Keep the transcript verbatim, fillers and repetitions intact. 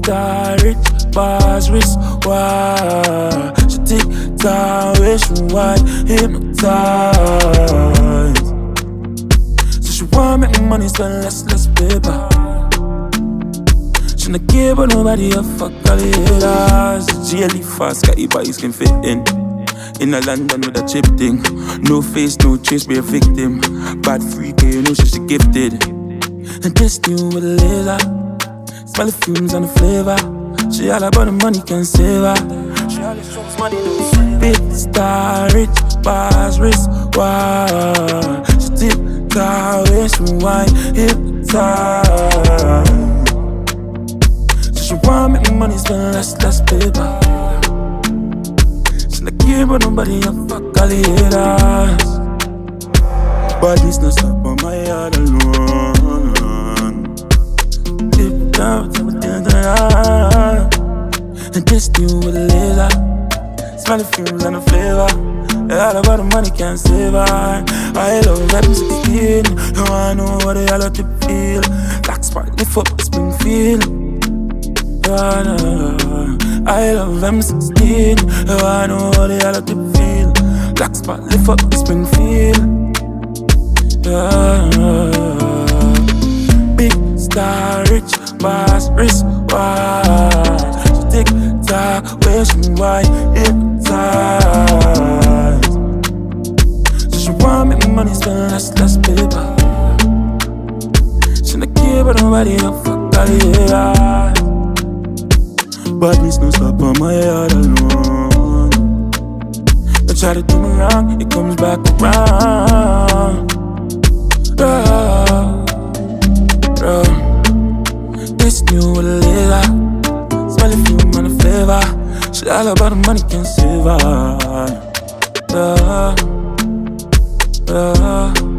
star, rich bars, wrist wide. She tick tock, wishing wide, hypnotized. So she want make money, spend less, less paper. She not care about nobody, a fuck all the haters. G L E fast, got your bodies can fit in. In a London with a chip thing. No face, no trace, be a victim. Bad freak, you know she's gifted. And this new with a laser. Smell the fumes and the flavor. She all about the money, can save her. She always shows money, don't save her. Big star, rich bars, wrist wide. She tip top, waist and wine, hypnotized. So she want make money, spend less, less paper. She not care about nobody, I fuck all the haters. But this no stop on my heart alone. Deep down, deep down. And this new with a laser. Smell the fumes and the flavor. All about the money, can't save her. I love M sixteen. You wanna know what the hell I feel. Black spot, lift up the Springfield. I love M sixteen. You wanna know what the hell I feel. Black spot, lift up the Springfield. Yeah. Big star, rich bars, wrist wide. She tick tock, wishing wide, hypnotized. So she want make money, spend less, less paper. She not care about nobody, I fuck all the haters. But this no stop on my heart alone. They try to do me wrong, it comes back around. Yeah, yeah. This new with a laser. Smell the fume and the flavor. She all about the money, can save her. Yeah, yeah.